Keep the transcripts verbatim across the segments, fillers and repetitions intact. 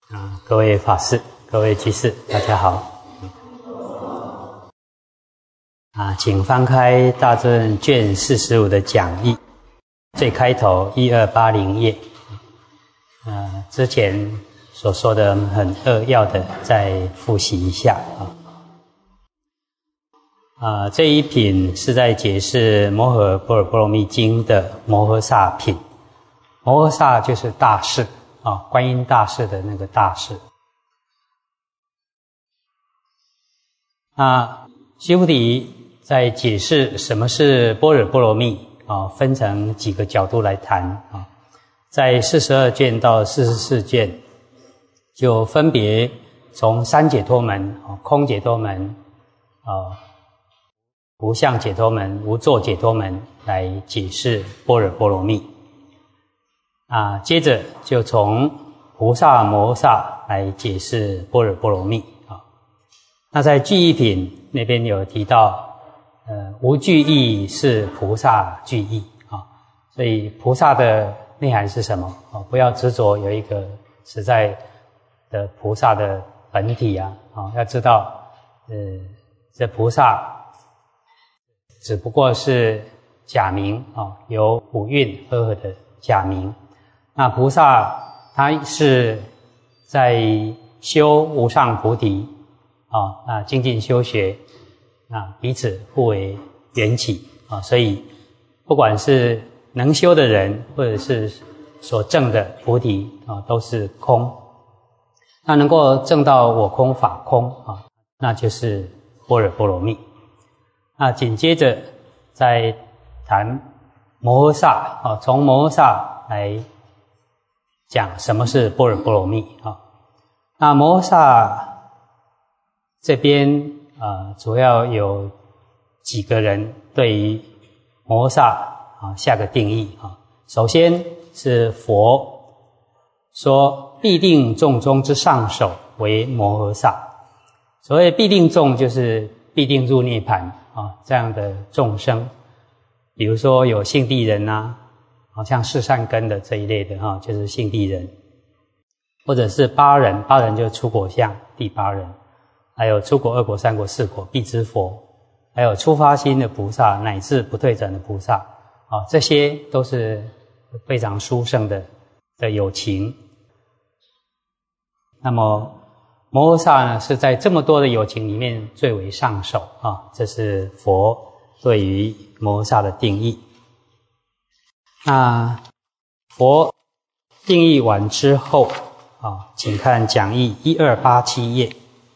啊，各位法师、各位居士，大家好。啊，请翻开《大正》卷四十五的讲义，最开头一二八零页。呃，之前所说的很扼要的，再复习一下啊。啊，这一品是在解释《摩诃般若波罗蜜经》的摩诃萨品。摩诃萨就是大士啊，观音大士的那个大士。那须菩提在解释什么是般若波罗蜜啊，分成几个角度来谈啊。在四十二卷到四十四卷，就分别从三解脱门、空解脱门、啊无相解脱门、无作解脱门来解释般若波罗蜜。啊，接着就从菩萨摩诃萨来解释般若波罗蜜啊。那在句意品那边有提到，呃，无句意是菩萨句意啊，所以菩萨的内涵是什么啊？不要执着有一个实在的菩萨的本体啊，啊，要知道，呃，这菩萨只不过是假名啊，由五蕴合合的假名。那菩萨他是在修无上菩提啊，那精进修学，那彼此互为缘起啊，所以不管是能修的人，或者是所证的菩提啊，都是空。那能够证到我空法空啊，那就是般若波罗蜜。那紧接着再谈摩诃萨啊，从摩诃萨来讲什么是般若波罗蜜啊。那摩诃萨这边啊，主要有几个人对于摩诃萨啊下个定义啊。首先是佛说必定众中之上首为摩诃萨。所谓必定众，就是必定入涅槃啊这样的众生。比如说有信地人啊，好像四善根的这一类的哈，就是信地人，或者是八人，八人就是出果相第八人，还有出果、二果、三果、四果必知佛，还有初发心的菩萨，乃至不退转的菩萨啊，这些都是非常殊胜的的有情。那么摩诃萨呢，是在这么多的有情里面最为上首啊，这是佛对于摩诃萨的定义。那佛定义完之后啊，请看讲义一二八七页。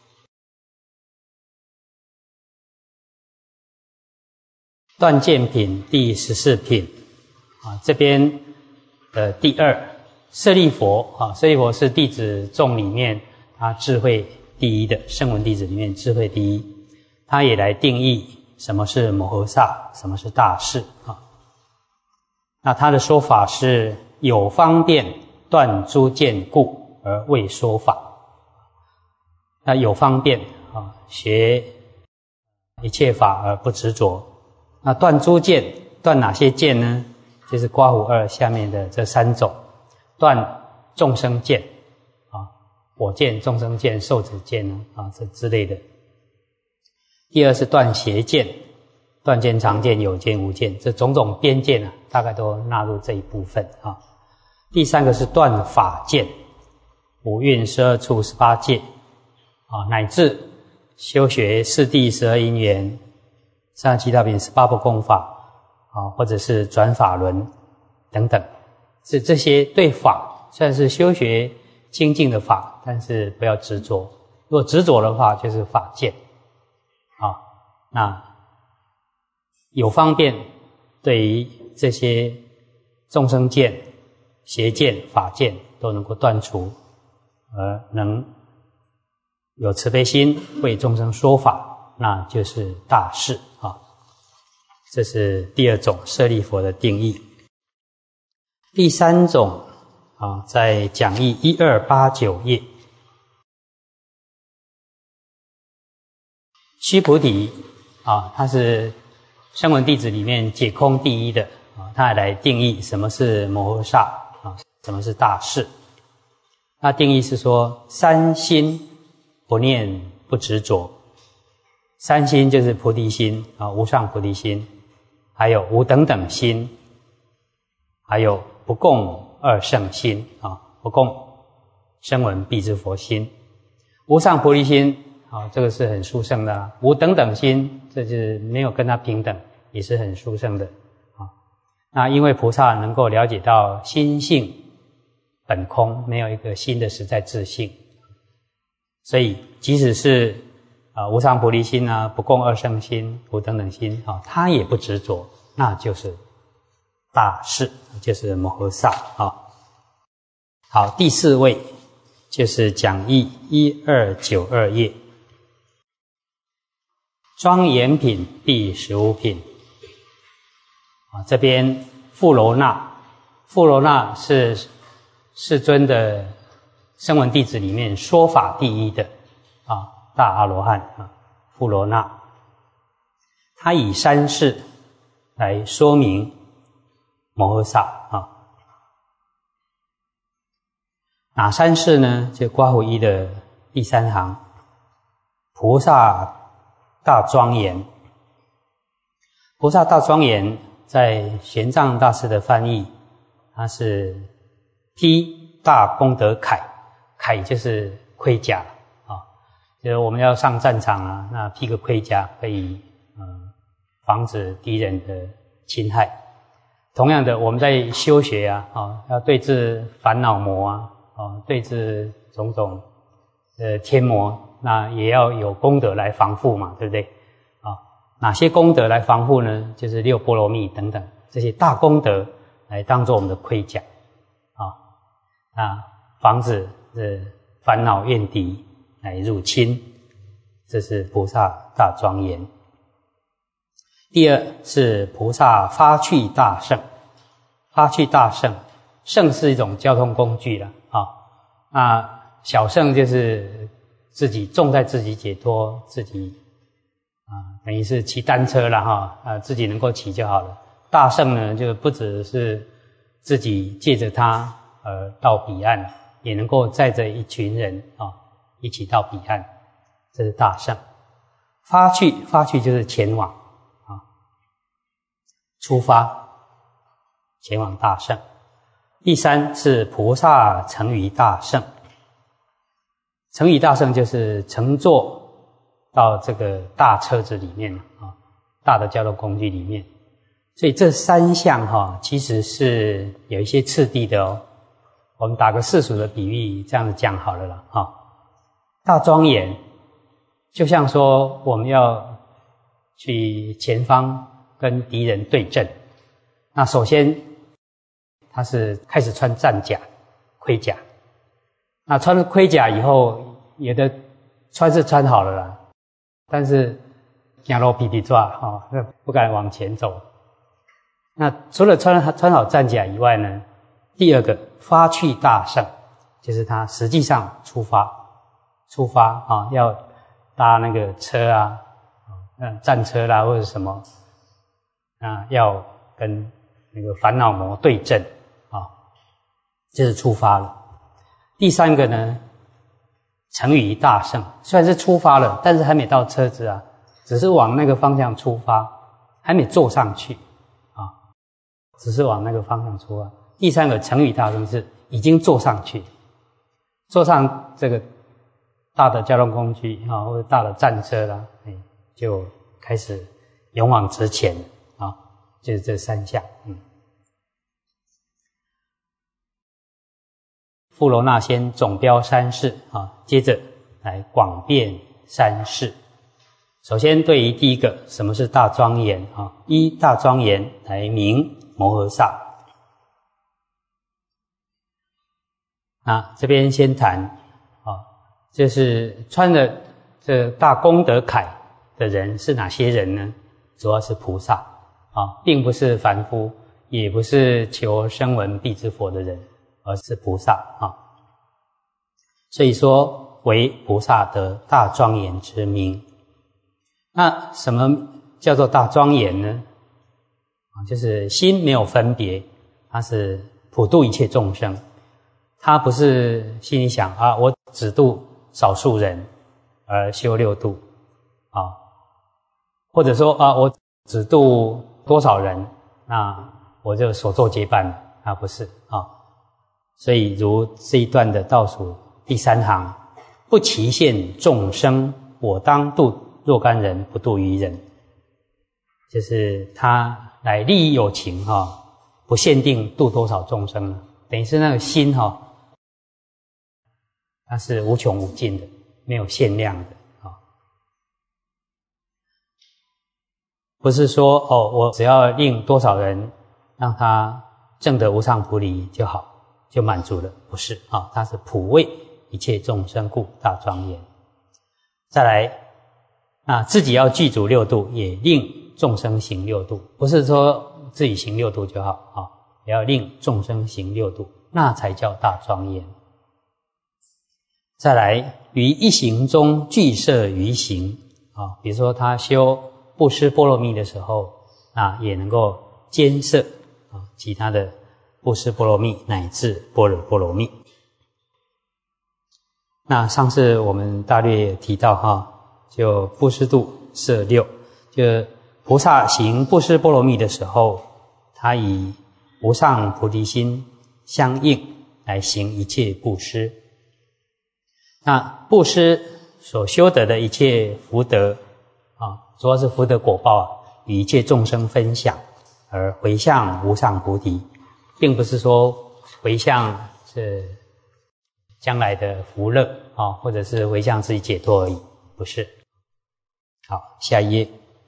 断见品第十四品啊，这边的第二舍利佛啊，舍利佛是弟子众里面他智慧第一的，声闻弟子里面智慧第一，他也来定义什么是摩诃萨，什么是大士啊。那他的说法是有方便断诸见故而未说法。那有方便啊，学一切法而不执着。那断诸见，断哪些见呢？就是刮胡二下面的这三种，断众生见啊，我见、众生见、寿者见啊，这之类的。第二是断邪见，断见、常见、有见、无见，这种种边见啊，大概都纳入这一部分啊。第三个是断法见，五蕴、十二处、十八界啊，乃至修学四谛、十二因缘、三十七道品、十八部功法啊，或者是转法轮等等，是这些对法算是修学清净的法，但是不要执着。如果执着的话，就是法见啊。那有方便对于这些众生见、邪见、法见都能够断除，而能有慈悲心为众生说法，那就是大士啊。这是第二种舍利佛的定义。第三种啊，在讲义一二八九页，须菩提啊，他是声闻弟子里面解空第一的啊，他还来定义什么是摩诃萨啊，什么是大士。 那定义是说，三心不念不执着。三心就是菩提心啊，无上菩提心，还有无等等心，还有不共二圣心啊，不共声闻辟支佛心。无上菩提心啊，这个是很殊胜的啦。无等等心，这就是没有跟他平等，也是很殊胜的啊。那因为菩萨能够了解到心性本空，没有一个心的实在自性，所以即使是啊、呃、无上菩提心啊，不共二圣心、无等等心啊，他也不执着，那就是大士，就是摩诃萨啊。好，第四位就是讲义一二九二页，庄严品第十五品啊，这边富罗那，富罗那是世尊的声闻弟子里面说法第一的啊大阿罗汉啊，富罗那，他以三事来说明摩诃萨啊。哪三事呢？就刮胡一的第三行，菩萨大庄严。菩萨大庄严在玄奘大师的翻译，它是披大功德铠，铠就是盔甲啊，就是我们要上战场啊，那披个盔甲可以呃防止敌人的侵害。同样的，我们在修学啊，啊要对治烦恼魔啊。哦，对治种种呃天魔，那也要有功德来防护嘛，对不对？啊、哦，哪些功德来防护呢？就是六波罗蜜等等这些大功德来当做我们的盔甲啊、哦，那防止呃烦恼怨敌来入侵，这是菩萨大庄严。第二是菩萨发趣大乘，发趣大乘，乘是一种交通工具了。啊，那小乘就是自己重在自己解脱，自己啊，等于是骑单车了哈，啊，自己能够骑就好了。大乘呢，就不只是自己借着它呃到彼岸，也能够载着一群人啊一起到彼岸，这是大乘。发趣，发趣就是前往啊，出发前往大乘。第三是菩萨乘于大乘，乘于大乘就是乘坐到这个大车子里面啊，大的交通工具里面。所以这三项哈，其实是有一些次第的哦。我们打个世俗的比喻，这样子讲好了啦哈。大庄严，就像说我们要去前方跟敌人对阵，那首先他是开始穿战甲、盔甲。那穿了盔甲以后，有的穿是穿好了啦，但是走路皮皮抓哈，不敢往前走。那除了穿穿好战甲以外呢，第二个发趣大乘，就是他实际上出发，出发啊，要搭那个车啊，嗯，战车啦或者什么，啊，要跟那个烦恼魔对阵。就是出发了。第三个呢，乘于大乘，虽然是出发了，但是还没到车子啊，只是往那个方向出发，还没坐上去啊，只是往那个方向出发。第三个乘于大乘是已经坐上去，坐上这个大的交通工具啊，或者大的战车啦，哎，就开始勇往直前啊，就是这三项，嗯。富罗那先总标三事啊，接着来广辩三事。首先对于第一个，什么是大庄严啊？依大庄严来名摩诃萨。啊，这边先谈啊，就是穿了这大功德铠的人是哪些人呢？主要是菩萨啊，并不是凡夫，也不是求声闻辟支佛的人。而是菩萨啊，所以说为菩萨得大庄严之名。那什么叫做大庄严呢？啊，就是心没有分别，它是普度一切众生。 他不是心里想啊，我只度少数人而修六度啊，或者说啊，我只度多少人，那我就所作皆办了啊，不是啊。所以如这一段的倒数第三行，不期限众生，我当度若干人，不度于人，就是他来利益有情哈、哦，不限定度多少众生，等于是那个心哈、哦，它是无穷无尽的，没有限量的啊、哦。不是说哦，我只要令多少人让他证得无上菩提就好，就满足了，不是啊、哦，它是普为一切众生故大庄严。再来，啊，自己要具足六度，也令众生行六度，不是说自己行六度就好啊，也要令众生行六度，那才叫大庄严。再来，于一行中具摄余行啊，比如说他修布施波罗蜜的时候，啊，也能够兼摄啊其他的布施波罗蜜乃至般若波罗蜜。那上次我们大略提到哈，就布施度摄六，就菩萨行布施波罗蜜的时候，他以无上菩提心相应来行一切布施。那布施所修得的一切福德啊，主要是福德果报啊，与一切众生分享，而回向无上菩提，并不是说回向是将来的福乐啊，或者是回向自己解脱而已，不是。好，下一页。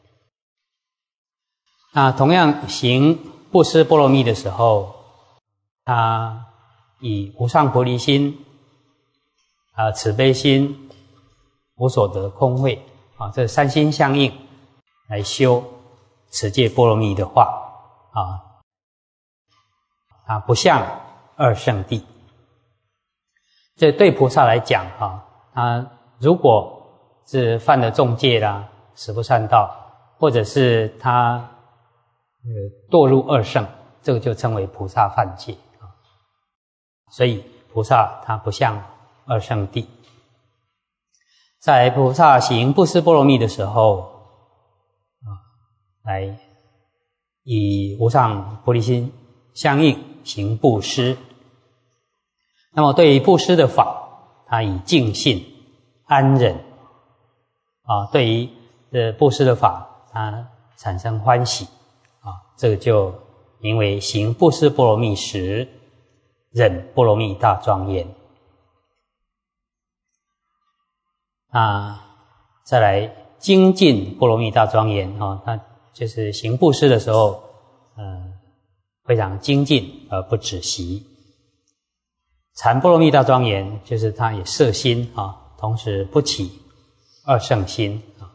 那同样行布施波罗蜜的时候，他以无上菩提心、啊慈悲心、无所得空慧啊，这三心相应来修持戒波罗蜜的话啊，啊不像二圣谛。这对菩萨来讲啊，他如果是犯了重戒啦，十不善道，或者是他呃堕入二圣，这个就称为菩萨犯戒啊。所以菩萨他不像二圣谛。在菩萨行布施波罗蜜的时候啊，来以无上菩提心相应行布施。那么对于布施的法，他以净信安忍啊，对于这布施的法，他产生欢喜啊，这个就名为行布施波罗蜜时忍波罗蜜大庄严。啊，再来精进波罗蜜大庄严啊，他就是行布施的时候，呃，非常精进而不止息。禅波罗蜜大庄严，就是他也摄心啊，同时不起二圣心啊。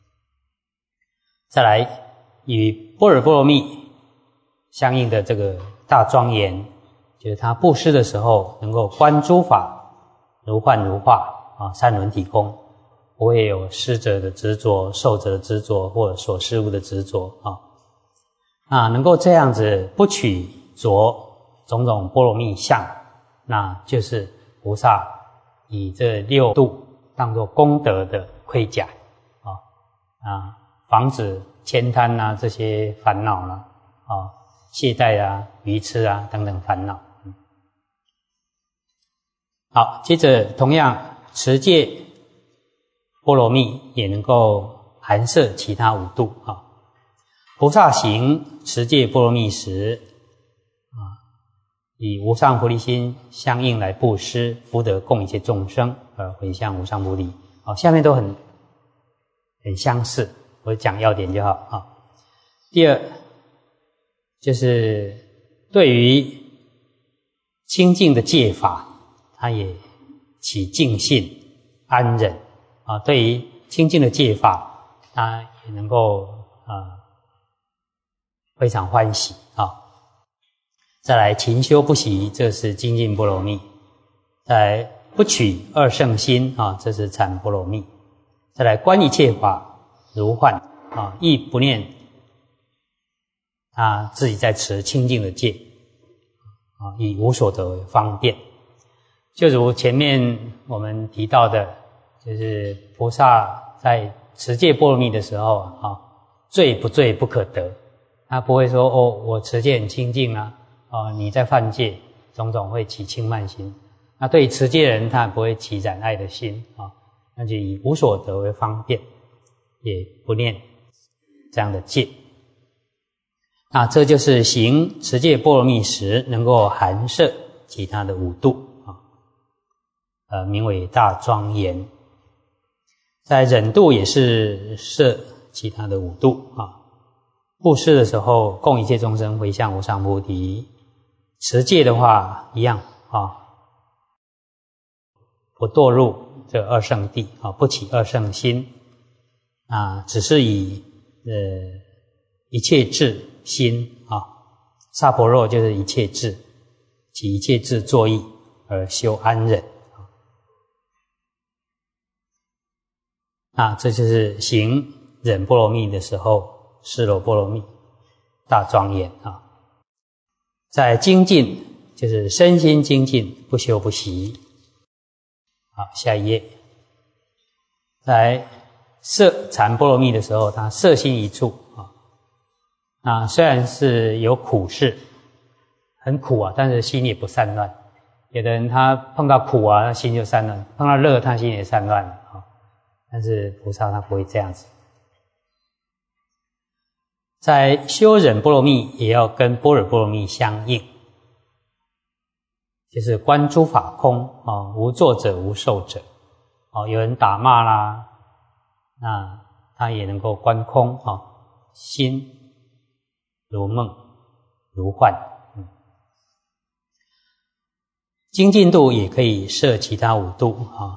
再来与般若波罗蜜相应的这个大庄严，就是他布施的时候能够观诸法如幻如化啊，三轮体空，不会有施者的执着、受者的执着或者所施物的执着啊。啊，能够这样子不取着种种波罗蜜相，那就是菩萨以这六度当作功德的盔甲啊啊，防止悭贪啊这些烦恼啦啊，懈怠啊、愚痴啊等等烦恼。嗯、好，接着同样持戒波罗蜜也能够含摄其他五度啊。菩萨行持戒波罗蜜时啊，以无上菩提心相应来布施，福德供一切众生而回向无上菩提。好，下面都很很相似，我讲要点就好啊。第二就是对于清净的戒法，他也起净信安忍啊。对于清净的戒法，他也能够啊非常欢喜啊。再来勤修不习，这是精进波罗蜜。再来不取二圣心啊，这是禅波罗蜜。再来观一切法如幻啊，亦不念他自己在持清净的戒啊，以无所得为方便。 就如前面我们提到的，就是菩萨在持戒波罗蜜的时候啊，罪不罪不可得，他不会说哦，我持戒很清净啊，哦，你在犯戒，种种会起轻慢心。那对于持戒人，他不会起染爱的心啊，那就以无所得为方便，也不念这样的戒。那这就是行持戒波罗蜜时能够含摄其他的五度啊，呃，名为大庄严。在忍度也是摄其他的五度啊。布施的时候，供一切众生回向无上菩提；持戒的话，一样啊，不堕入这二圣地啊，不起二圣心啊，只是以呃一切智心啊，萨婆若就是一切智，起一切智作意而修安忍啊，这就是行忍波罗蜜的时候，尸罗波罗蜜大庄严啊。在精进，就是身心精进，不休不息。好，下一页。在摄禅波罗蜜的时候，他摄心一处啊。啊，虽然是有苦事，很苦啊，但是心也不散乱。有的人他碰到苦啊，他心就散乱；碰到乐，他心也散乱啊。但是菩萨他不会这样子。在修忍波罗蜜也要跟般若波罗蜜相应，就是观诸法空啊，无作者无受者啊，有人打骂啦，那他也能够观空啊，心如梦如幻。嗯，精进度也可以摄其他五度啊。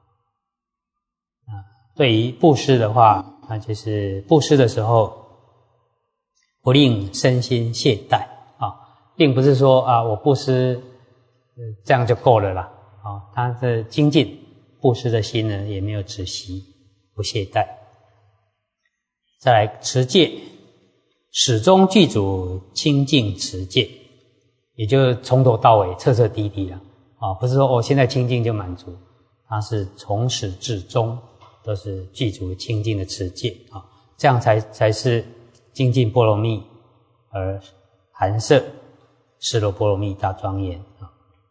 对于布施的话，那就是布施的时候不令身心懈怠啊，并不是说啊我布施这样就够了啦啊，他的精进布施的心呢也没有止息，不懈怠。再来持戒，始终具足清净持戒，也就是从头到尾彻彻底底了啊，不是说我、哦、现在清净就满足，它是从始至终都是具足清净的持戒啊，这样才才是精进波罗蜜而含摄尸罗波罗蜜大庄严啊。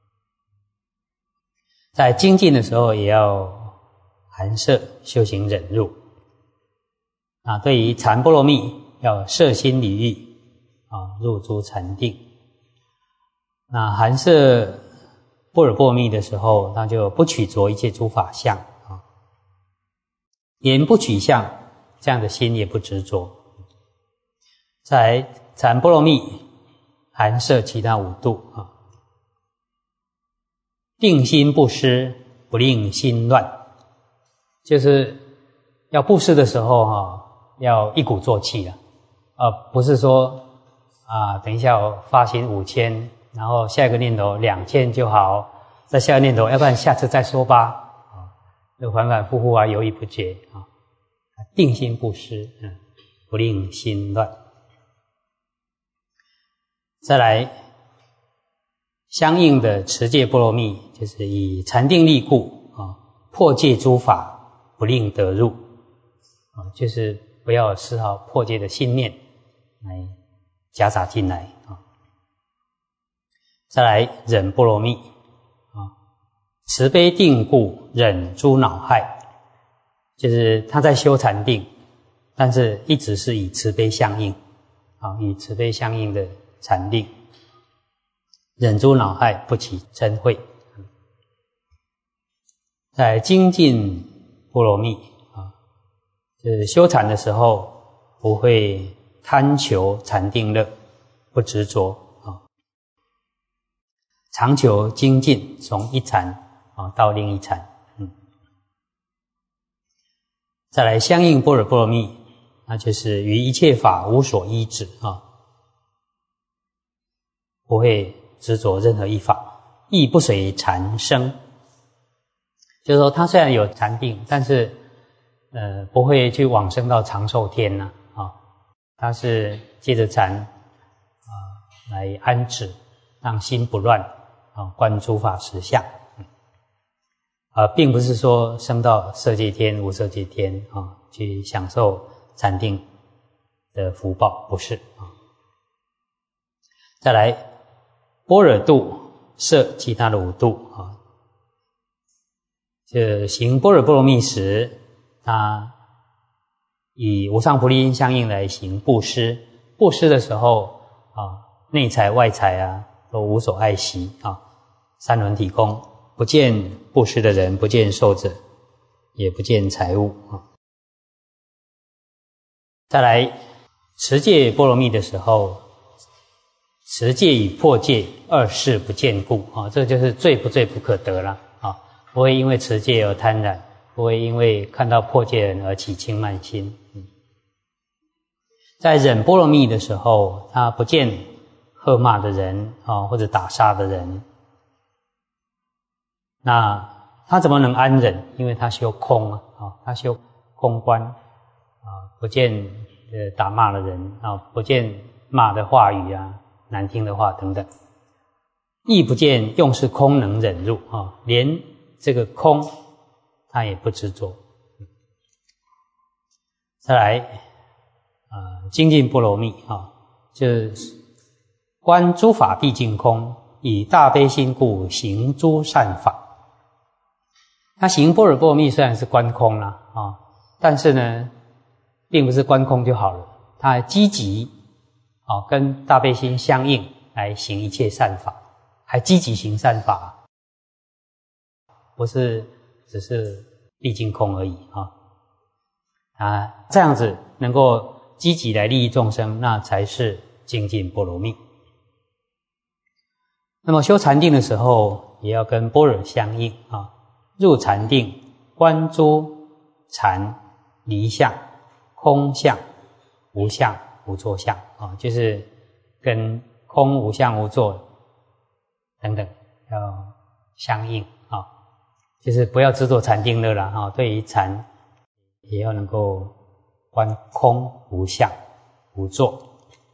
在精进的时候，也要含摄修行忍辱啊。对于禅波罗蜜，要摄心离欲啊，入诸禅定。那含摄般若波罗蜜的时候，那就不取着一切诸法相啊，言不取相，这样的心也不执着。在禅波罗蜜含摄其他五度啊，定心不失，不令心乱，就是要布施的时候哈、啊，要一鼓作气啊，呃，不是说啊，等一下我发心五千，然后下一个念头两千就好，再下一个念头，要不然下次再说吧，啊，就反反复复啊，犹豫不决啊，定心不失，嗯，不令心乱。再来相应的持戒波罗蜜，就是以禅定力故啊，破戒诸法，不令得入啊，就是不要有丝毫破戒的信念来夹杂进来啊。再来忍波罗蜜啊，慈悲定故忍诸恼害，就是他在修禅定，但是一直是以慈悲相应啊，与慈悲相应的禅定，忍诸恼害，不起嗔恚。在精进波罗蜜啊，就是修禅的时候不会贪求禅定乐，不执着啊，常求精进，从一禅啊到另一禅。嗯，再来相应般若波罗蜜，那就是于一切法无所依止啊，不会执着任何一法，亦不随禅生。就是说他虽然有禅定，但是呃不会去往生到长寿天呢 啊, 啊，他是借着禅啊来安止，让心不乱啊，观诸法实相。 呃，并不是说升到色界天、无色界天啊、哦，去享受禅定的福报，不是啊、哦。再来，般若度摄其他的五度啊、哦，这行般若波罗蜜时，他以无上菩提心相应来行布施。布施的时候啊，内财外财啊，都无所爱惜啊，三轮体空。不见布施的人，不见受者，也不见财物啊。再来，持戒波罗蜜的时候，持戒与破戒二事不见故啊，这就是最不最不可得了啊！不会因为持戒而贪婪，不会因为看到破戒人而起轻慢心。嗯，在忍波罗蜜的时候，他不见喝骂的人啊，或者打杀的人。那他怎么能安忍？因为他修空啊，啊，他修空观啊，不见呃打骂的人啊，不见骂的话语啊，难听的话等等，亦不见用是空能忍入啊，连这个空他也不执着。再来，呃，精进波罗蜜啊，就是观诸法毕竟空，以大悲心故行诸善法。他行般若波罗蜜虽然是观空啦啊，但是呢，并不是观空就好了，他还积极啊，跟大悲心相应来行一切善法，还积极行善法，不是只是毕竟空而已啊。啊，这样子能够积极来利益众生，那才是精进波罗蜜。那么修禅定的时候，也要跟般若相应啊。入禅定，观诸禅离相、空相、无相、无作相啊，就是跟空、无相、无作等等要相应啊，就是不要执着禅定乐了啊。对于禅，也要能够观空、无相、无作。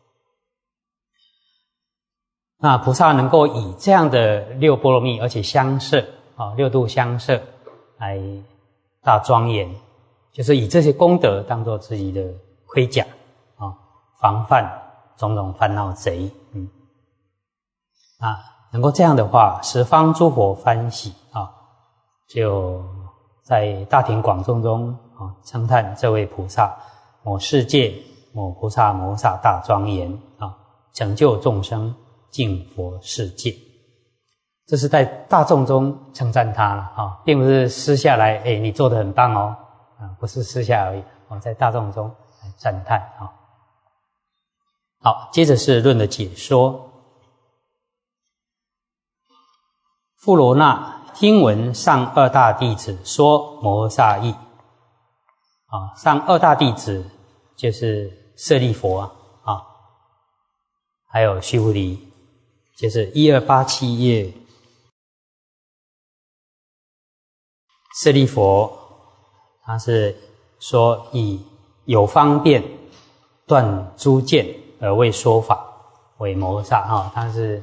那菩萨能够以这样的六波罗蜜，而且相摄啊，六度相摄来大庄严，就是以这些功德当作自己的盔甲啊，防范种种烦恼贼。嗯，啊，能够这样的话，十方诸佛欢喜啊，就在大庭广众中啊，称叹这位菩萨，某世界某菩萨摩萨大庄严啊，拯救众生，净佛世界。这是在大众中称赞他了啊，并不是私下来，哎，你做得很棒哦，啊，不是私下而已，哦，在大众中来赞叹啊。好，接着是论的解说。富罗那听闻上二大弟子说摩诃萨义啊，上二大弟子就是舍利弗啊，啊还有须菩提，就是一二八七页。舍利弗，他是说以有方便断诸见而为说法为摩诃萨啊，他是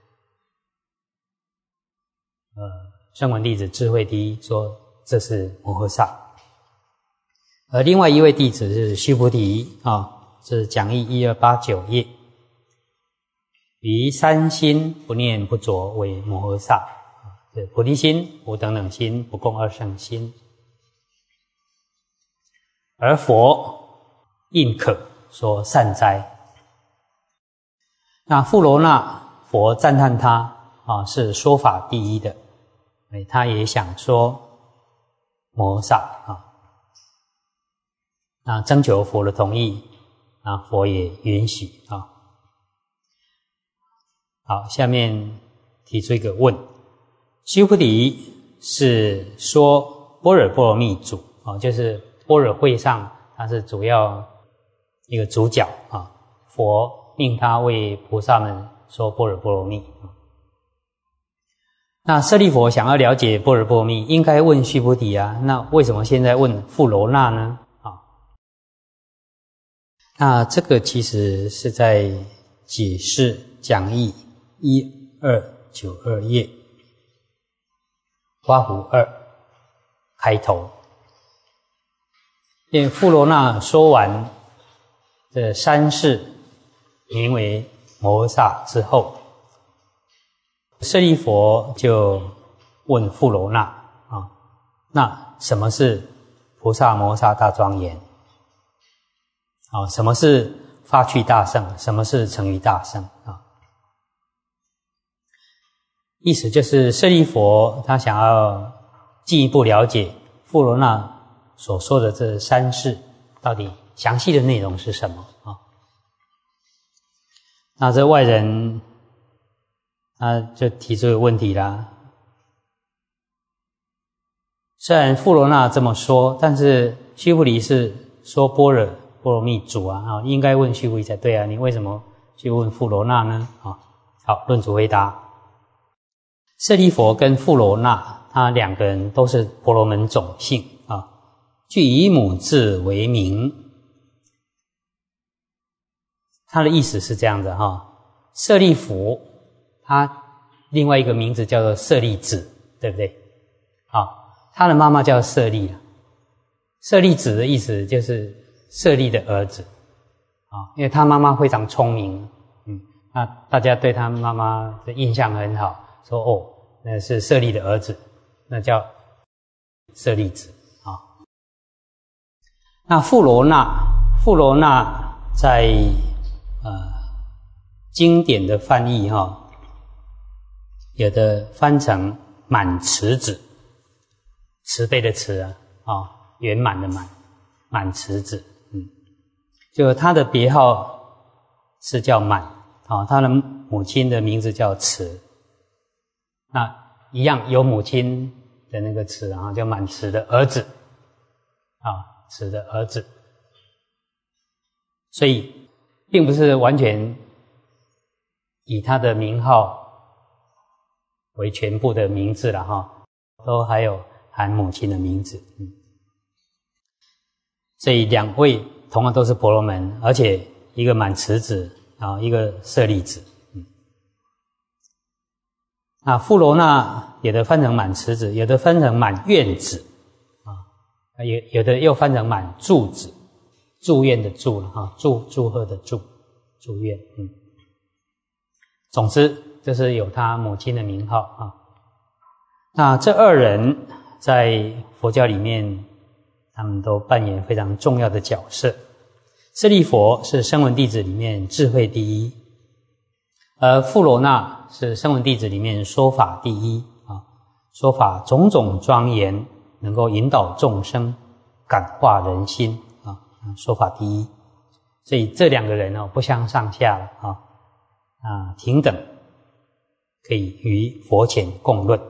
呃声闻弟子智慧第一，说这是摩诃萨。而另外一位弟子是须菩提啊，是讲义一二八九页，于三心不念不着为摩诃萨。对，菩提心、无等等心，不共二乘心。而佛应可说善哉。那富罗那佛赞叹他啊，是说法第一的，他也想说摩诃萨啊。那征求佛的同意，啊，佛也允许啊。好，下面提出一个问。须菩提是说般若波罗蜜主啊，就是般若会上他是主要一个主角啊，佛命他为菩萨们说般若波罗蜜。那舍利弗想要了解般若波罗蜜，应该问须菩提啊，那为什么现在问富罗那呢？啊，那这个其实是在解释讲义一二九二页。刮胡二开头。因为富罗那说完这三世名为摩诃萨之后，舍利佛就问富罗那啊，那什么是菩萨摩诃萨大庄严？啊，什么是发趣大乘？什么是成于大乘？啊，意思就是舍利佛他想要进一步了解富罗那所说的这三世到底详细的内容是什么啊？那这外人他就提出个问题啦。虽然富罗那这么说，但是须菩提是说般若波罗蜜主啊，啊，应该问须菩提才对啊，你为什么去问富罗那呢？啊，好，论主回答。舍利佛跟富罗那，他两个人都是婆罗门种姓啊，据以母字为名。他的意思是这样的哈，舍利弗他另外一个名字叫做舍利子，对不对？啊，他的妈妈叫舍利啊，舍利子的意思就是舍利的儿子啊，因为他妈妈非常聪明，嗯，那大家对他妈妈的印象很好，说哦，那是舍利的儿子，那叫舍利子啊。那富罗那，富罗那在呃经典的翻译哈，有的翻成满慈子，慈悲的慈啊，啊，圆满的满，满慈子。嗯，就他的别号是叫满啊，他的母亲的名字叫慈，那一样有母亲的那个慈啊，叫满慈的儿子啊，慈的儿子，所以并不是完全以他的名号为全部的名字了哈，都还有含母亲的名字。嗯，所以两位同样都是婆罗门，而且一个满慈子啊，一个舍利子。嗯，那富罗那有的翻成满慈子，有的翻成满愿子啊，有有的又翻成满祝子，祝愿的祝了哈，祝祝贺的祝，祝愿。嗯，总之就是有他母亲的名号啊。那这二人在佛教里面，他们都扮演非常重要的角色。舍利佛是声闻弟子里面智慧第一，而富罗那是声闻弟子里面说法第一啊，说法种种庄严，能够引导众生，感化人心啊，说法第一。所以这两个人哦，不相上下了啊，啊，平等，可以于佛前共论。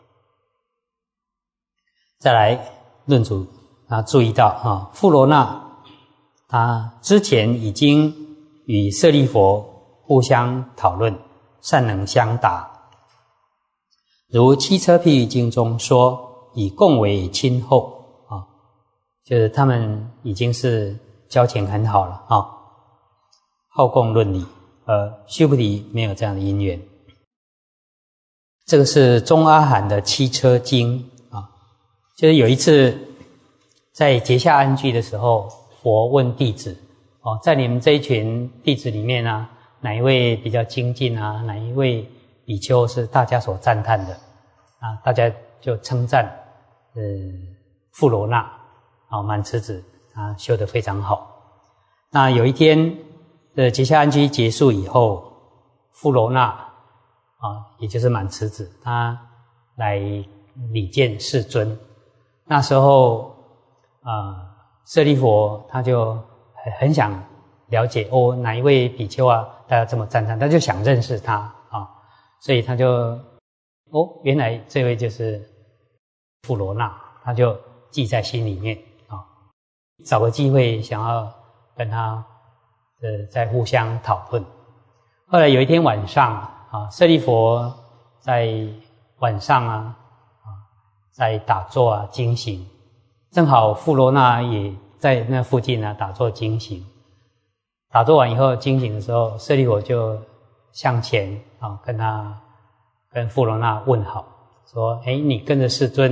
再来论主啊，注意到啊，富罗那他之前已经与舍利佛互相讨论，善能相答。如《七车譬喻经》中说，以共为亲厚啊，就是他们已经是交情很好了啊，好共论理。呃，须菩提没有这样的因缘。这个是中阿含的《七车经》啊，就是有一次在结夏安居的时候，佛问弟子哦，在你们这一群弟子里面啊，哪一位比较精进啊？哪一位比丘是大家所赞叹的啊？大家就称赞呃富罗那啊，满慈子他修得非常好。那有一天的结夏安居结束以后，富罗那啊，也就是满慈子，他来礼见世尊。那时候啊，舍利弗他就很想了解哦，哪一位比丘啊，大家这么赞叹，他就想认识他啊，所以他就哦，原来这位就是富罗那，他就记在心里面啊，找个机会想要跟他呃再互相讨论。后来有一天晚上啊，舍利弗在晚上啊啊在打坐啊经行，正好富罗那也在那附近啊打坐经行。打坐完以后经行的时候，舍利弗就向前啊跟他跟富罗那问好，说：“哎，你跟着世尊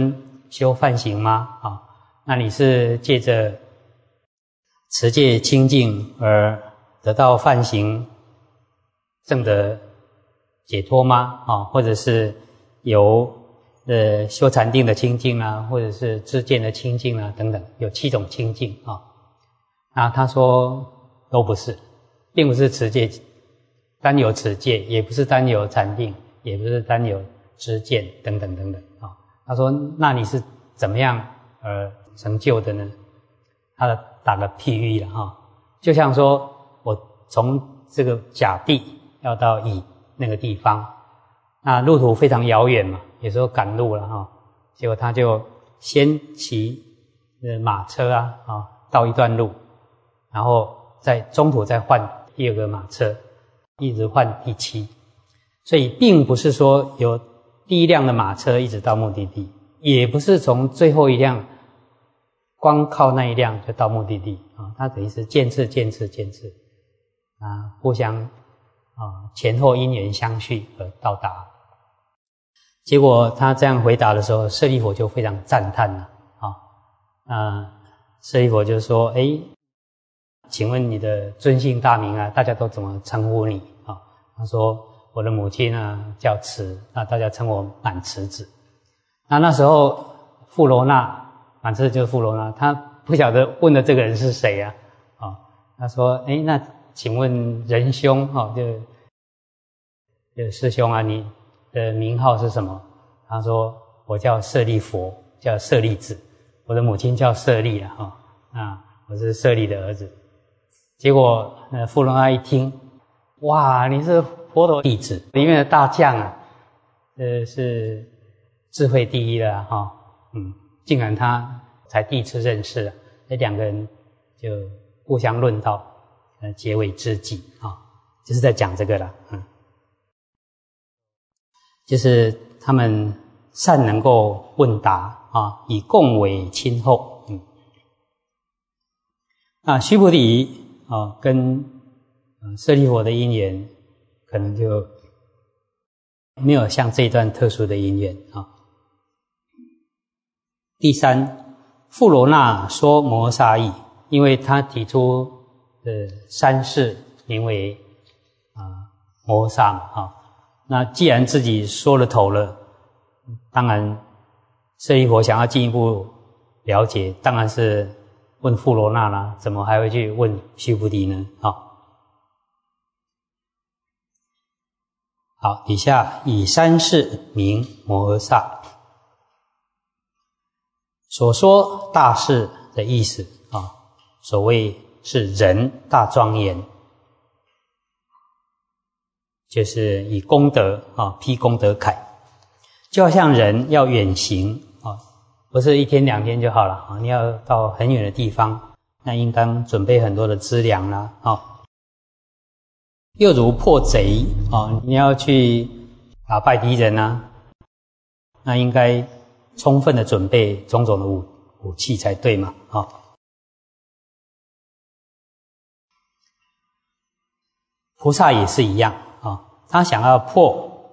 修梵行吗？啊，那你是借着持戒清净而得到梵行证得解脱吗？啊，或者是由呃修禅定的清净啊，或者是知见的清净啊等等，有七种清净啊。那他说都不是，并不是持戒单有持戒，也不是单有禅定，也不是单有知见等等等等啊。他说那你是怎么样而成就的呢？他打个譬喻了哈，就像说我从这个甲地要到乙那个地方，那路途非常遥远嘛，有时候赶路了哈，结果他就先骑马车啊啊到一段路，然后在中途再换第二个马车，一直换第七，所以并不是说有第一辆的马车一直到目的地，也不是从最后一辆光靠那一辆就到目的地啊，它等于是渐次渐次渐次啊，互相啊前后因缘相续而到达。结果他这样回答的时候，舍利弗就非常赞叹了啊。啊，舍利弗就说：“哎，请问你的尊姓大名啊？大家都怎么称呼你啊？”他说：“我的母亲啊叫慈，那大家称我满慈子。”那那时候富罗那，满慈子就是富罗那，他不晓得问的这个人是谁啊？啊，他说：“哎，那请问仁兄啊，就就师兄啊，你的名号是什么？”他说：“我叫舍利弗，叫舍利子。我的母亲叫舍利啊，哈啊，我是舍利的儿子。”结果，呃，富罗那一听，哇，你是佛陀弟子里面的大将啊，这是智慧第一了哈、哦，嗯，竟然他才第一次认识啊，这两个人就互相论道，呃，结为知己啊、哦，就是在讲这个了，嗯，就是他们善能够问答啊，以共为亲厚，嗯，那须菩提。啊，跟舍利弗的因缘可能就没有像这一段特殊的因缘啊。第三，富罗那说摩萨义，因为他提出的三世名为啊摩萨嘛啊。那既然自己说了头了，当然舍利弗想要进一步了解，当然是问富罗那啦，怎么还会去问须菩提呢？好，好，底下以三世名摩诃萨，所说大事的意思啊，所谓是人大庄严，就是以功德啊披功德铠，就好像人要远行啊。不是一天两天就好了啊！你要到很远的地方，那应当准备很多的资粮啦啊。又如破贼啊，你要去打败敌人啊，那应该充分的准备种种的武武器才对嘛啊。菩萨也是一样啊，他想要破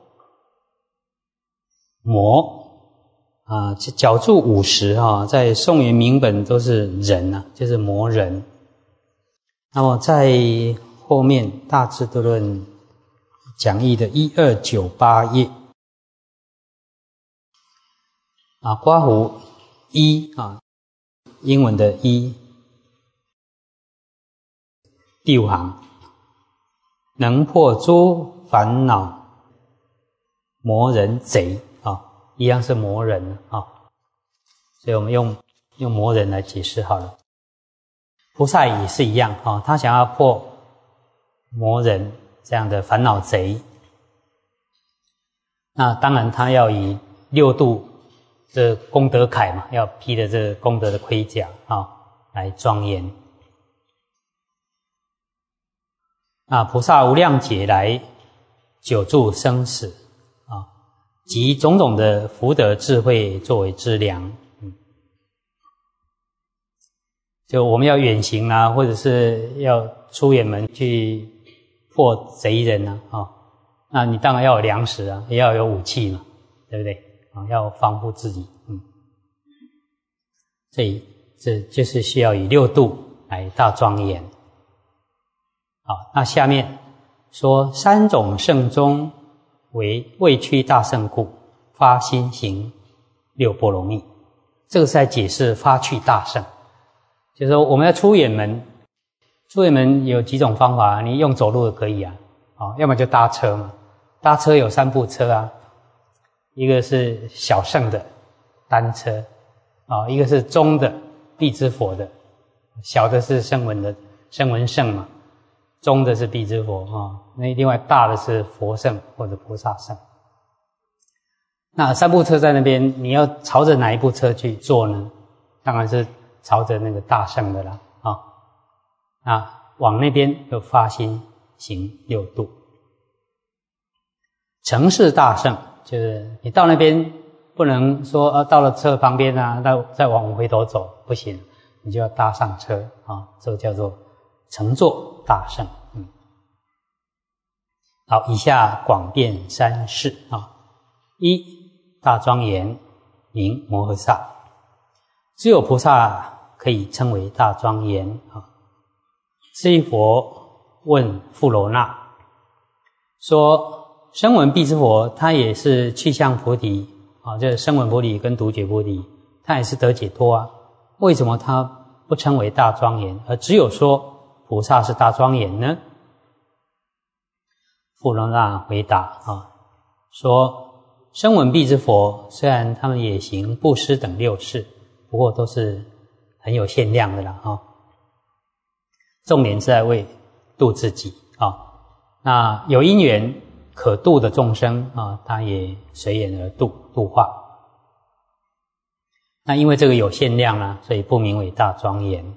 魔。啊，角注五十啊，在宋元明本都是人啊，就是魔人。那么在后面《大智度论》讲义的一二九八页啊，括弧一啊，英文的一，第五行，能破诸烦恼魔人贼。一样是魔人啊，所以我们用用魔人来解释好了。菩萨也是一样啊，他想要破魔人这样的烦恼贼，那当然他要以六度这功德铠嘛，要披的这个功德的盔甲啊来庄严。啊，菩萨无量劫来久住生死。及种种的福德智慧作为资粮，嗯，就我们要远行啊，或者是要出远门去破贼人啊，啊、哦，那你当然要有粮食啊，也要有武器嘛，对不对？啊、哦，要防护自己，嗯。 所以这就是需要以六度来大庄严。好，那下面说三种圣宗为未趋大圣故，发心行六波罗蜜。这个是在解释发去大圣，就是说我们要出远门，出远门有几种方法，你用走路也可以啊，哦，要么就搭车嘛，搭车有三部车啊，一个是小乘的单车，啊、哦，一个是中的必之佛的，小的是声闻的声闻乘嘛，中的是必之佛啊、哦，那另外大的是佛乘或者菩萨乘。那三部车在那边，你要朝着哪一部车去坐呢？当然是朝着那个大乘的啦，啊、哦，那往那边就发心行六度。成事大乘就是你到那边不能说啊，到了车旁边啊，再再往回头走不行，你就要搭上车啊、哦，这个叫做成作大乘。嗯，好，以下广辩三事啊、哦，一。大庄严名摩诃萨，只有菩萨可以称为大庄严啊。释迦佛问富罗那说：声闻辟支佛他也是去向菩提啊，就是声闻菩提跟独觉菩提，他也是得解脱啊，为什么他不称为大庄严，而只有说菩萨是大庄严呢？富罗那回答啊，说声闻辟支佛虽然他们也行布施等六事，不过都是很有限量的啦啊、哦。重点是在为度自己啊、哦。那有因缘可度的众生啊、哦，他也随缘而度度化。那因为这个有限量啦，所以不名为大庄严。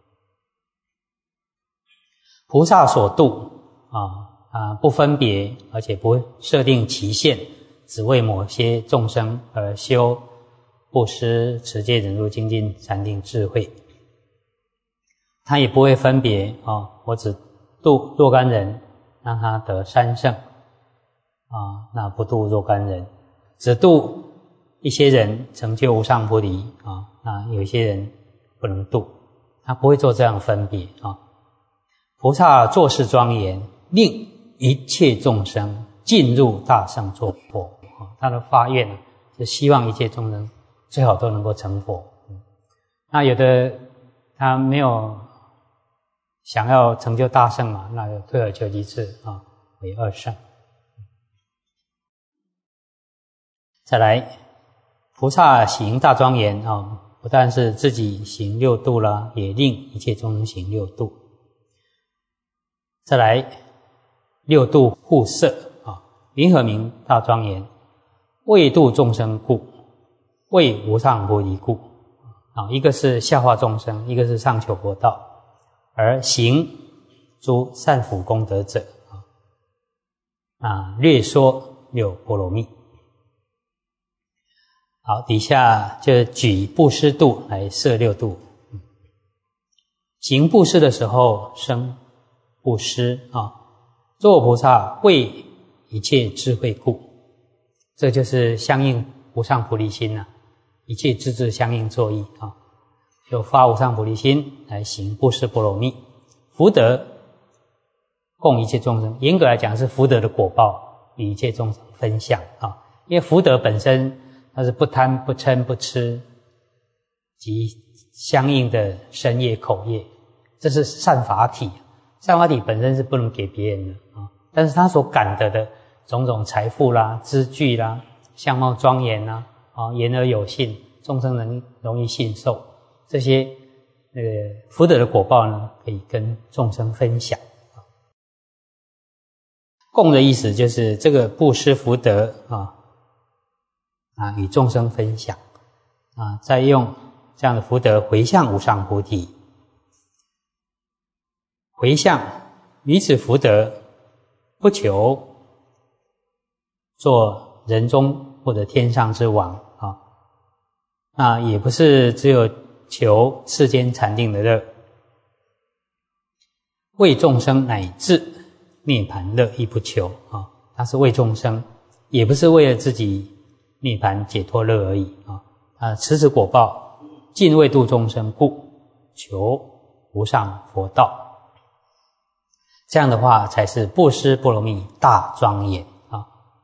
菩萨所度啊啊不分别，而且不设定期限。只为某些众生而修布施、持戒、忍辱、精进、禅定、智慧，他也不会分别哦，我只度若干人，让他得三圣啊，那不度若干人，只度一些人成就无上菩提啊，那有一些人不能度，他不会做这样分别啊。菩萨作事庄严，令一切众生进入大圣作佛。他的发愿是希望一切众生最好都能够成佛。那有的他没有想要成就大圣嘛，那就退而求其次啊，为二圣。再来，菩萨行大庄严啊，不但是自己行六度啦，也令一切众生行六度。再来，六度互摄啊，云何名大庄严？为度众生故，为无上菩提故啊，一个是下化众生，一个是上求佛道，而行诸善福功德者啊，啊略说六波罗蜜。好，底下就举布施度来摄六度。行布施的时候生布施啊，作菩萨为一切智慧故。这就是相应无上菩提心啊，一切智智相应作意啊，就发无上菩提心来行布施波罗蜜，福德供一切众生。严格来讲是福德的果报与一切众生分享啊，因为福德本身它是不贪不嗔不痴及相应的身业口业，这是善法体，善法体本身是不能给别人的啊，但是他所感得的种种财富啦、资具啦、相貌庄严啦、啊言而有信，众生能容易信受，这些那个福德的果报呢，可以跟众生分享。供的意思就是这个布施福德啊啊与众生分享啊，再用这样的福德回向无上菩提，回向于此福德，不求做人中或者天上之王啊，那也不是只有求世间禅定的乐，为众生乃至涅槃乐亦不求啊，他是为众生，也不是为了自己涅槃解脱乐而已啊，啊持此果报尽为度众生故，求无上佛道。这样的话才是布施波罗蜜大庄严啊！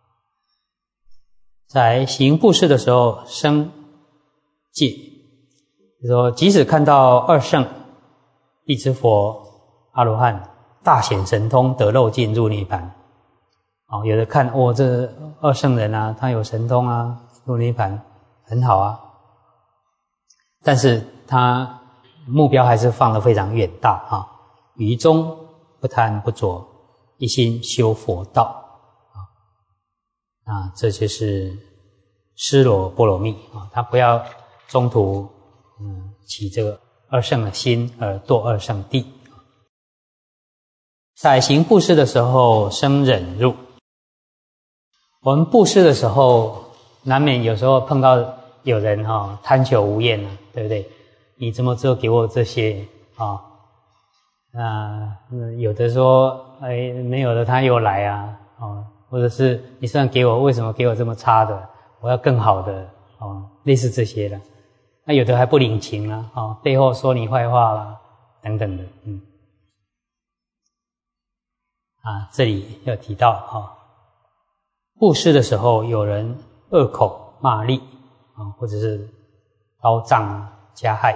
在行布施的时候生戒，就是说即使看到二圣、地支佛、阿罗汉大显神通得漏尽入涅槃，哦，有的看哦，这二圣人啊，他有神通啊，入涅槃很好啊，但是他目标还是放得非常远大啊，于中不贪不着，一心修佛道啊，啊，这就是施罗波罗蜜啊，他不要中途嗯起这个二圣的心而堕二圣地。在行布施的时候生忍辱，我们布施的时候难免有时候碰到有人哈、哦、贪求无厌啊，对不对？你怎么只有给我这些啊？那、呃、有的说哎没有了他又来啊，哦，或者是你虽然给我，为什么给我这么差的？我要更好的哦，类似这些的。那有的还不领情啦，哦，背后说你坏话啦，等等的，嗯。啊，这里要提到哈、哦，布施的时候有人恶口骂詈啊，或者是刀杖加害，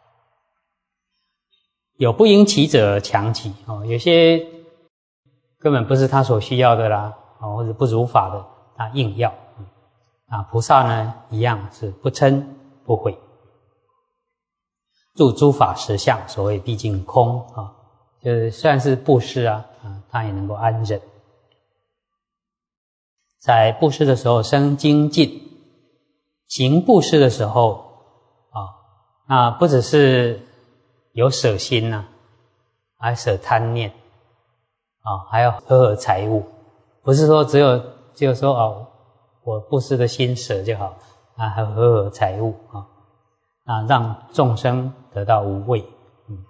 有不应其者强其哦，有些根本不是他所需要的啦，哦，或者不如法的，他硬要。啊，菩萨呢一样是不嗔不恚，入诸法实相，所谓毕竟空啊，就是虽然是布施啊，啊，他也能够安忍。在布施的时候生精进，行布施的时候啊，那不只是有舍心呐、啊，还舍贪念啊，还要和合财物，不是说只有只有说哦。我布施的心舍就好啊，还和合财物啊，啊，让众生得到无畏，嗯，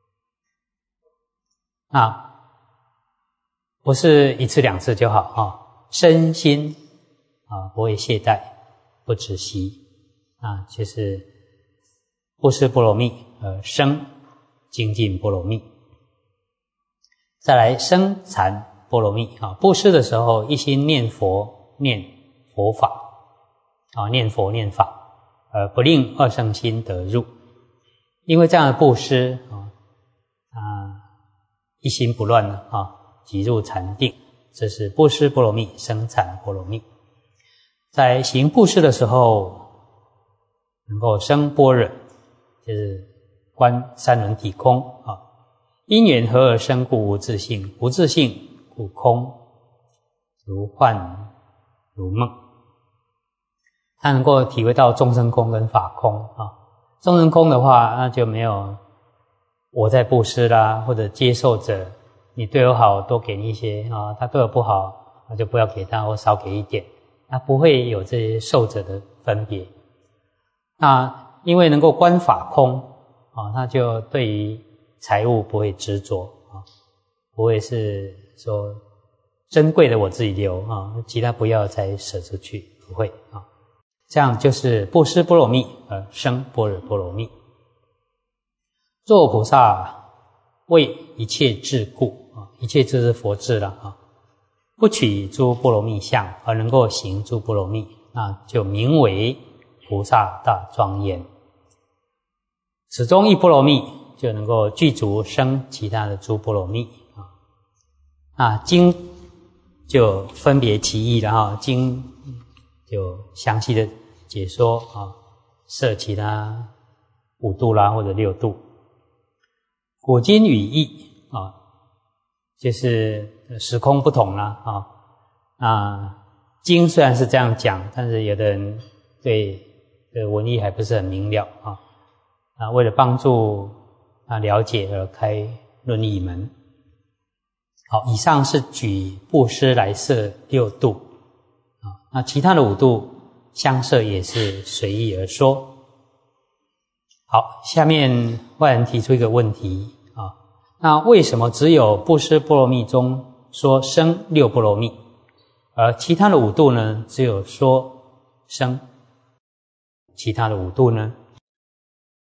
啊，不是一次两次就好啊，身心啊不会懈怠，不止息啊，就是布施波罗蜜而生精进波罗蜜。再来生禅波罗蜜啊，布施的时候一心念佛念。佛法啊，念佛念法，而不令二圣心得入，因为这样的布施啊，啊，一心不乱了啊，即入禅定，这是布施波罗蜜生禅波罗蜜。在行布施的时候，能够生般若，就是观三轮体空啊，因缘合而生故无自性，不自性故空，如幻如梦。他能够体会到众生空跟法空啊，众生空的话，那就没有我在布施啦，或者接受者，你对我好多给你一些啊，他对我不好，那就不要给他或少给一点，那不会有这些受者的分别。那因为能够观法空啊，他就对于财物不会执着啊，不会是说珍贵的我自己留啊，其他不要再舍出去，不会啊。这样就是布施波罗蜜而生般若波罗蜜。若菩萨为一切智故啊，一切智是佛智了啊，不取诸波罗蜜相而能够行诸波罗蜜，那就名为菩萨大庄严。此中一波罗蜜就能够具足生其他的诸波罗蜜啊。那经就分别其义了哈，经就详细的解说啊，设其他五度啦或者六度。古今语义啊，就是时空不同啦啊。啊，经虽然是这样讲，但是有的人对的文意还不是很明了啊。啊，为了帮助啊了解而开论义门。好，以上是举布施来设六度啊，那其他的五度相设也是随意而说。好，下面外人提出一个问题啊，那为什么只有布施波罗蜜中说生六波罗蜜，而其他的五度呢，只有说生其他的五度呢？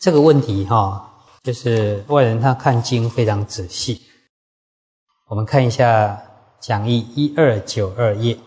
这个问题哈，就是外人他看经非常仔细。我们看一下讲义一二九二页，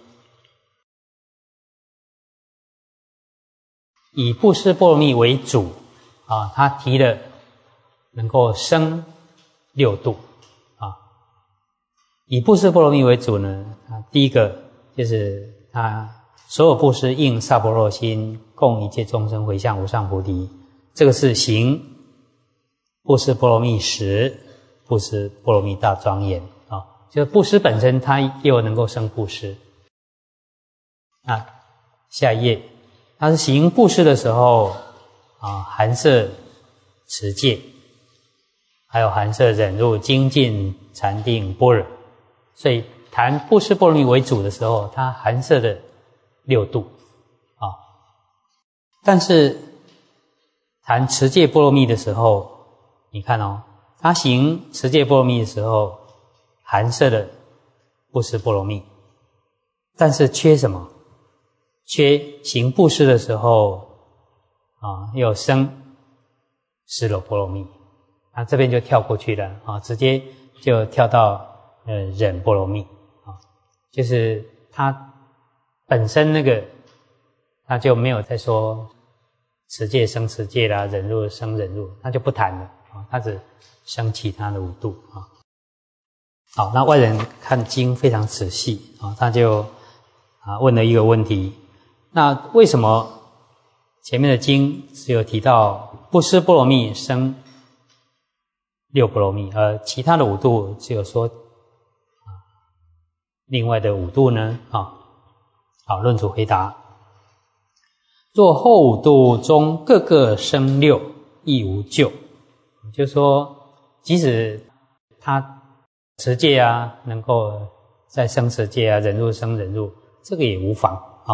以布施波罗蜜为主啊，他提了能够生六度啊。以布施波罗蜜为主呢，啊，第一个就是他所有布施应萨婆若心，供一切众生回向无上菩提。这个是行布施波罗蜜时，布施波罗蜜大庄严啊。就是布施本身，它又能够生布施。啊，下一页，它是行布施的时候啊，含摄持戒，还有含摄忍辱、精进、禅定、般若。所以谈布施波罗蜜为主的时候，它含摄的六度啊。但是谈持戒波罗蜜的时候，你看哦，他行持戒波罗蜜的时候，含摄了布施波罗蜜，但是缺什么？缺行布施的时候啊，又生施罗波罗蜜。啊，这边就跳过去了啊，直接就跳到呃忍波罗蜜啊，就是他本身那个他就没有在说持戒生持戒啦，忍辱生忍辱，他就不谈了啊，他只生其他的五度啊。好，那外人看经非常仔细啊，他就啊问了一个问题：那为什么前面的经只有提到布施波罗蜜生六波罗蜜，而其他的五度只有说啊另外的五度呢？啊，好，论主回答：若后五度中各个生六，亦无救。就是说，即使他持戒啊，能够再生持戒啊，忍辱生忍辱，这个也无妨啊。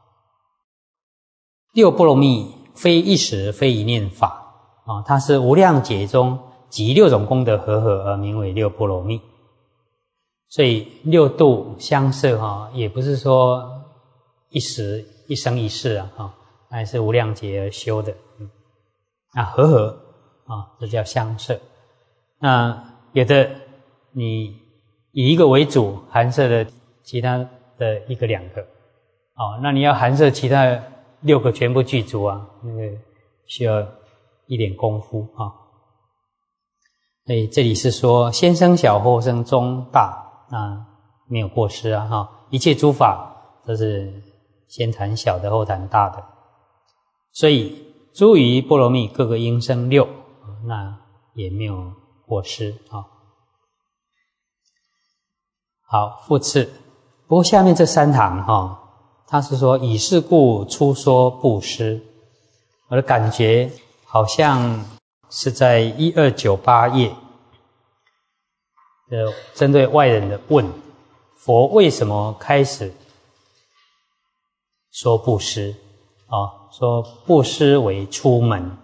六波罗蜜非一时非一念法啊，它是无量劫中集六种功德和合而名为六波罗蜜。所以六度相摄哈，也不是说一时一生一世啊，哈，那也是无量劫而修的。嗯，啊和合啊，这叫相摄。那有的你以一个为主，含摄的其他的一个两个，哦，那你要含摄其他六个全部具足啊，那个需要一点功夫啊。所以这里是说先生小后生中大，那没有过失啊哈。一切诸法都是先谈小的后谈大的，所以诸于波罗蜜各个应生六，那也没有过失啊。好，复次，不过下面这三行哈，他是说以是故初说布施，我的感觉好像是在一二九八页的针对外人的问，佛为什么开始说布施啊？说布施为出门，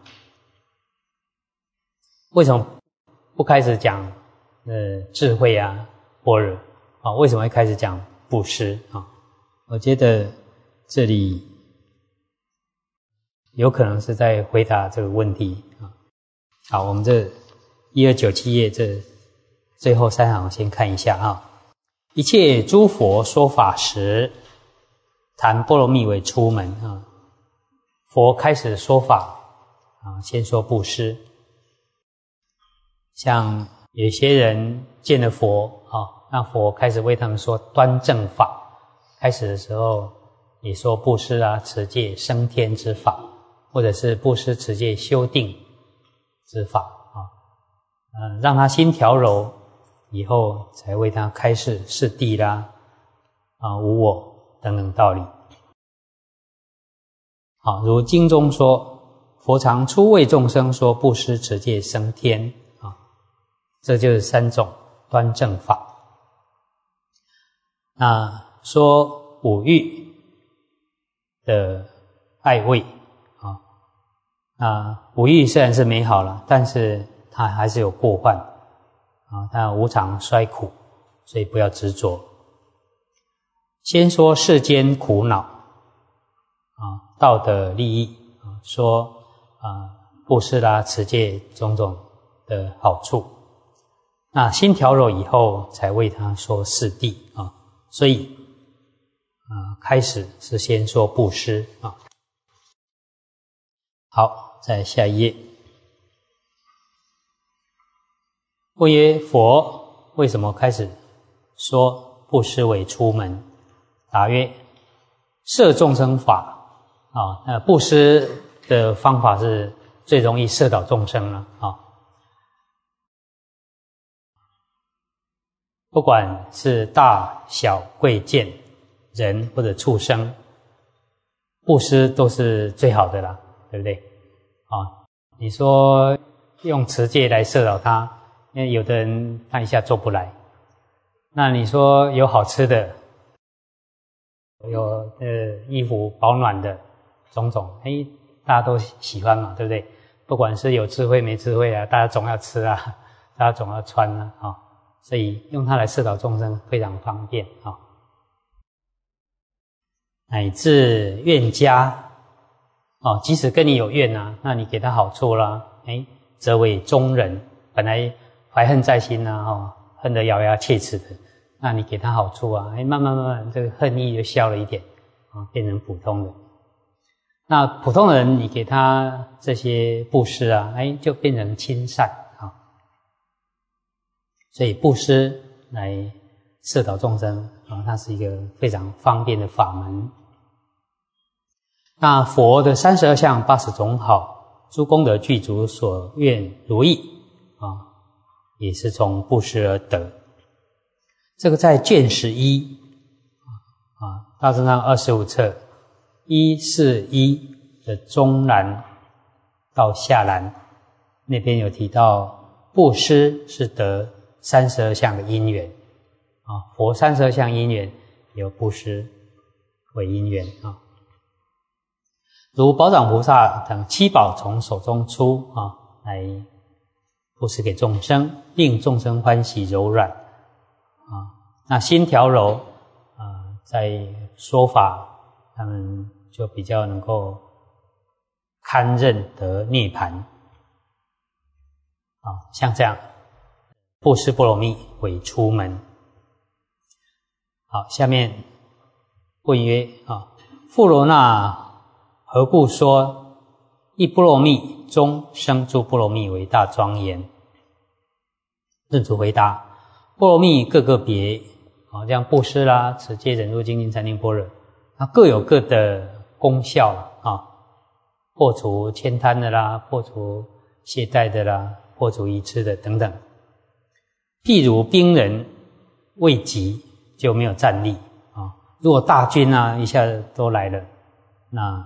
为什么不开始讲呃智慧啊般若啊？为什么会开始讲布施啊？我觉得这里有可能是在回答这个问题啊。好，我们这一二九七页这最后三行先看一下啊。一切诸佛说法时，谈波罗蜜为出门啊。佛开始说法啊，先说布施。像有些人见了佛啊，那佛开始为他们说端正法。开始的时候也说布施啊、持戒、升天之法，或者是布施、持戒、修定之法啊，嗯，让他心调柔，以后才为他开示是谛啦、啊无我等等道理。好，如经中说，佛常初为众生说布施、持戒、升天啊，这就是三种端正法。那说五欲的爱畏啊，啊，五欲虽然是美好了，但是它还是有过患啊，它无常衰苦，所以不要执着。先说世间苦恼啊，道德利益啊，说啊布施啦、持戒种种的好处。那心调柔以后，才为他说四谛啊。所以，呃，开始是先说布施啊。好，在下一页。问曰：佛为什么开始说布施为出门？答曰：摄众生法啊。那布施的方法是最容易摄导众生了啊。不管是大小贵贱人或者畜生，布施都是最好的啦，对不对？啊，你说用持戒来摄导他，因为有的人他一下做不来。那你说有好吃的，有呃衣服保暖的种种，哎，大家都喜欢嘛，对不对？不管是有智慧没智慧啊，大家总要吃啊，大家总要穿啊，啊。所以用它来摄导众生非常方便啊，乃至怨家哦，即使跟你有怨啊，那你给他好处啦，哎，则为中人，本来怀恨在心啊，哦，恨得咬牙切齿的，那你给他好处啊，哎，慢慢慢慢这个恨意就消了一点啊，变成普通的。那普通人你给他这些布施啊，哎，就变成亲善。所以布施来摄导众生啊，它是一个非常方便的法门。那佛的三十二相八十种好，诸功德具足，所愿如意啊，也是从布施而得。这个在卷十一啊，大正上二十五册一四一的中栏到下栏那边有提到，布施是得三十二相的因缘啊，佛三十二相因缘有布施为因缘啊。如宝掌菩萨等七宝从手中出啊，来布施给众生，令众生欢喜柔软啊。那心调柔啊，在说法他们就比较能够堪任得涅槃啊，像这样。布施波罗蜜为出门。好，下面问曰啊，富罗那何故说一波罗蜜中生诸波罗蜜为大庄严？论主回答：波罗蜜各个别啊，像布施啦、持戒、忍辱、精进、禅定、般若，它各有各的功效啊，破除悭贪的啦，破除懈怠的啦，破除愚痴的等等。譬如兵人未及就没有战力啊，如果大军啊一下都来了，那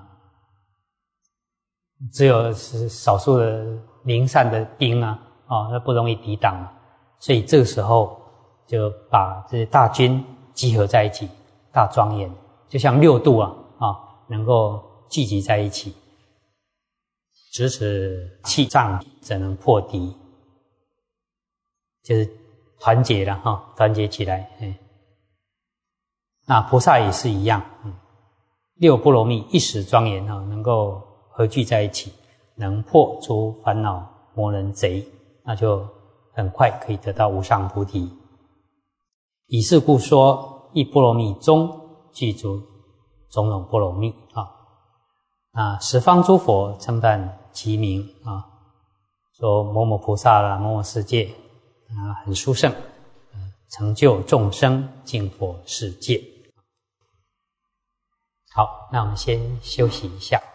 只有是少数的零散的兵啊，啊，那不容易抵挡，所以这个时候就把这些大军集合在一起，大庄严，就像六度啊啊，能够聚集在一起，咫尺气障怎能破敌？就是团结了哈，团结起来。嗯，那菩萨也是一样，嗯，六波罗蜜一时庄严哈，能够合聚在一起，能破除烦恼魔人贼，那就很快可以得到无上菩提。以是故说，一波罗蜜中具足种种波罗蜜啊。那十方诸佛称赞其名啊，说某某菩萨啦，某某世界。啊，很殊胜，成就众生净佛世界。好，那我们先休息一下。